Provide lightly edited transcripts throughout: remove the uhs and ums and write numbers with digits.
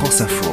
France Info.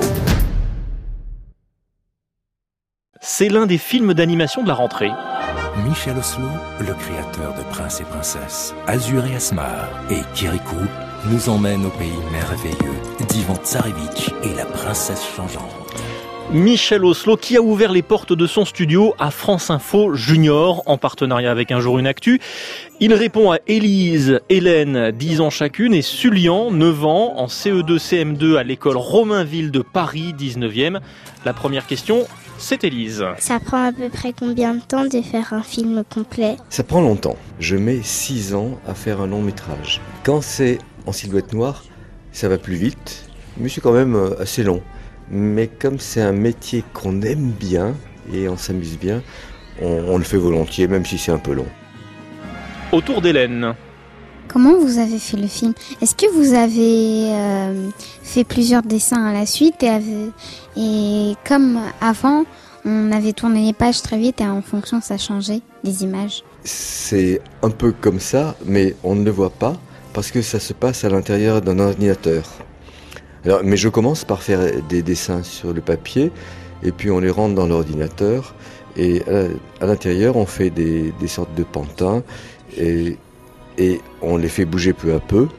C'est l'un des films d'animation de la rentrée. Michel Oslo, le créateur de Prince et Princesse, Azur et Asmar et Kirikou, nous emmène au pays merveilleux d'Ivan Tsarevitch et la princesse changeante. Michel Oslo qui a ouvert les portes de son studio à France Info Junior en partenariat avec Un jour une actu. Il répond à Élise, Hélène, 10 ans chacune, et Sulian, 9 ans, en CE2, CM2 à l'école Romainville de Paris, 19e. La première question, c'est Élise. Ça prend à peu près combien de temps de faire un film complet ? Ça prend longtemps. Je mets 6 ans à faire un long métrage. Quand c'est en silhouette noire, ça va plus vite, mais c'est quand même assez long. Mais comme c'est un métier qu'on aime bien et on s'amuse bien, on le fait volontiers, même si c'est un peu long. Autour d'Hélène. Comment vous avez fait le film ? Est-ce que vous avez fait plusieurs dessins à la suite et comme avant, on avait tourné les pages très vite et en fonction ça changeait des images ? C'est un peu comme ça, mais on ne le voit pas parce que ça se passe à l'intérieur d'un ordinateur. Alors, mais je commence par faire des dessins sur le papier et puis on les rentre dans l'ordinateur et à l'intérieur on fait des sortes de pantins et on les fait bouger peu à peu.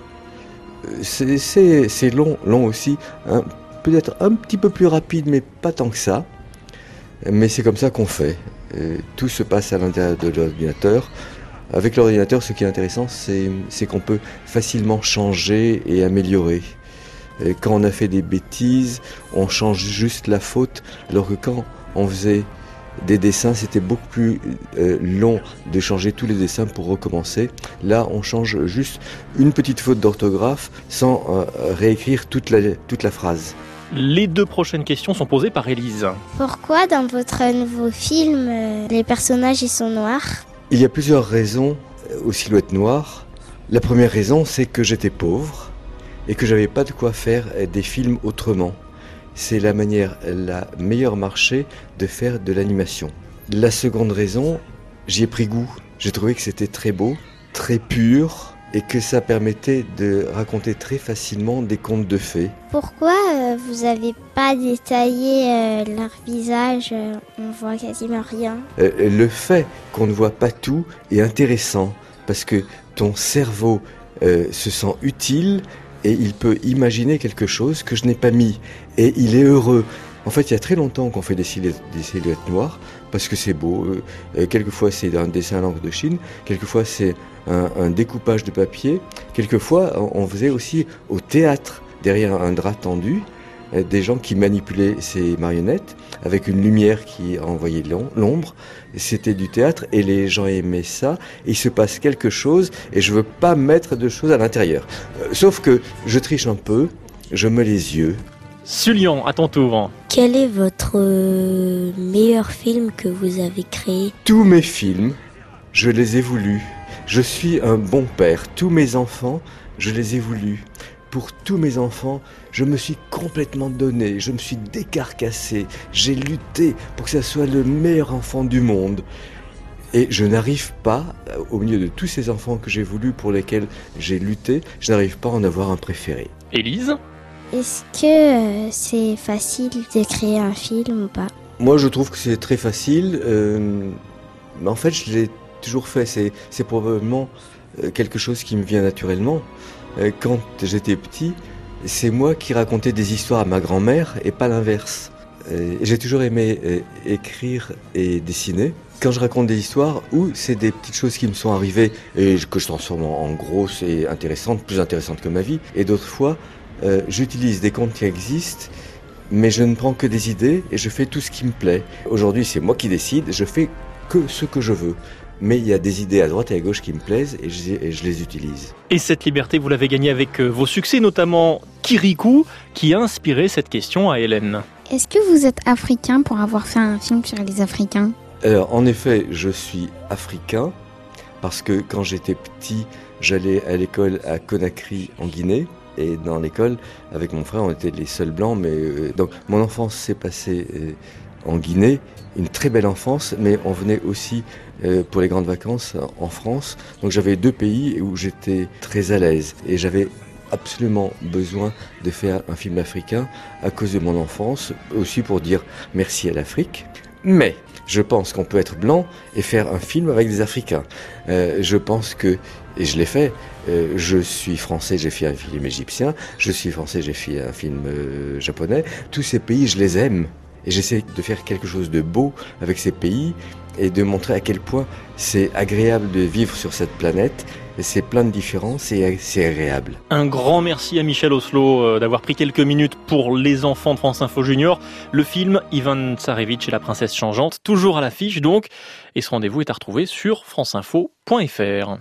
C'est long aussi, hein, peut-être un petit peu plus rapide mais pas tant que ça. Mais c'est comme ça qu'on fait. Tout se passe à l'intérieur de l'ordinateur. Avec l'ordinateur, ce qui est intéressant, c'est qu'on peut facilement changer et améliorer. Et quand on a fait des bêtises, on change juste la faute, alors que quand on faisait des dessins, c'était beaucoup plus long de changer tous les dessins pour recommencer. Là, on change juste une petite faute d'orthographe sans réécrire toute la phrase. Les deux prochaines questions sont posées par Élise. Pourquoi dans votre nouveau film, les personnages ils sont noirs ? Il y a plusieurs raisons aux silhouettes noires. La première raison, c'est que j'étais pauvre et que j'avais pas de quoi faire des films autrement. C'est la meilleure marché de faire de l'animation. La seconde raison, j'y ai pris goût. J'ai trouvé que c'était très beau, très pur et que ça permettait de raconter très facilement des contes de fées. Pourquoi vous avez pas détaillé leur visage ? On voit quasiment rien. Le fait qu'on ne voit pas tout est intéressant parce que ton cerveau se sent utile et il peut imaginer quelque chose que je n'ai pas mis. Et il est heureux. En fait, il y a très longtemps qu'on fait des silhouettes noires, parce que c'est beau. Quelquefois, c'est un dessin à l'encre de Chine. Quelquefois, c'est un découpage de papier. Quelquefois, on faisait aussi au théâtre, derrière un drap tendu, des gens qui manipulaient ces marionnettes avec une lumière qui envoyait l'ombre. C'était du théâtre et les gens aimaient ça. Et il se passe quelque chose et je veux pas mettre de choses à l'intérieur. Sauf que je triche un peu, je mets les yeux. Sulian, à ton tour. Quel est votre meilleur film que vous avez créé ? Tous mes films, je les ai voulus. Je suis un bon père. Tous mes enfants, je les ai voulus. Pour tous mes enfants, je me suis complètement donné, je me suis décarcassé, j'ai lutté pour que ça soit le meilleur enfant du monde. Et je n'arrive pas, au milieu de tous ces enfants que j'ai voulu, pour lesquels j'ai lutté, je n'arrive pas à en avoir un préféré. Élise ? Est-ce que c'est facile de créer un film ou pas ? Moi, je trouve que c'est très facile. Mais en fait, je l'ai toujours fait. C'est probablement quelque chose qui me vient naturellement. Quand j'étais petit, c'est moi qui racontais des histoires à ma grand-mère et pas l'inverse. J'ai toujours aimé écrire et dessiner. Quand je raconte des histoires où c'est des petites choses qui me sont arrivées et que je transforme en grosses et intéressantes, plus intéressantes que ma vie, et d'autres fois, j'utilise des contes qui existent, mais je ne prends que des idées et je fais tout ce qui me plaît. Aujourd'hui, c'est moi qui décide, je fais que ce que je veux. Mais il y a des idées à droite et à gauche qui me plaisent et je les utilise. Et cette liberté, vous l'avez gagnée avec vos succès, notamment Kirikou, qui a inspiré cette question à Hélène. Est-ce que vous êtes africain pour avoir fait un film sur les Africains ? Alors, en effet, je suis africain parce que quand j'étais petit, j'allais à l'école à Conakry en Guinée. Et dans l'école, avec mon frère, on était les seuls blancs. Donc, mon enfance s'est passée en Guinée, une très belle enfance, mais on venait aussi pour les grandes vacances en France. Donc j'avais 2 pays où j'étais très à l'aise et j'avais absolument besoin de faire un film africain à cause de mon enfance, aussi pour dire merci à l'Afrique. Mais je pense qu'on peut être blanc et faire un film avec des Africains. Je pense que, et je l'ai fait, je suis français, j'ai fait un film égyptien, je suis français, j'ai fait un film japonais. Tous ces pays, je les aime. Et j'essaie de faire quelque chose de beau avec ces pays et de montrer à quel point c'est agréable de vivre sur cette planète. Et c'est plein de différences et c'est agréable. Un grand merci à Michel Oslo d'avoir pris quelques minutes pour les enfants de France Info Junior. Le film Ivan Tsarevitch et la princesse changeante, toujours à l'affiche donc. Et ce rendez-vous est à retrouver sur franceinfo.fr.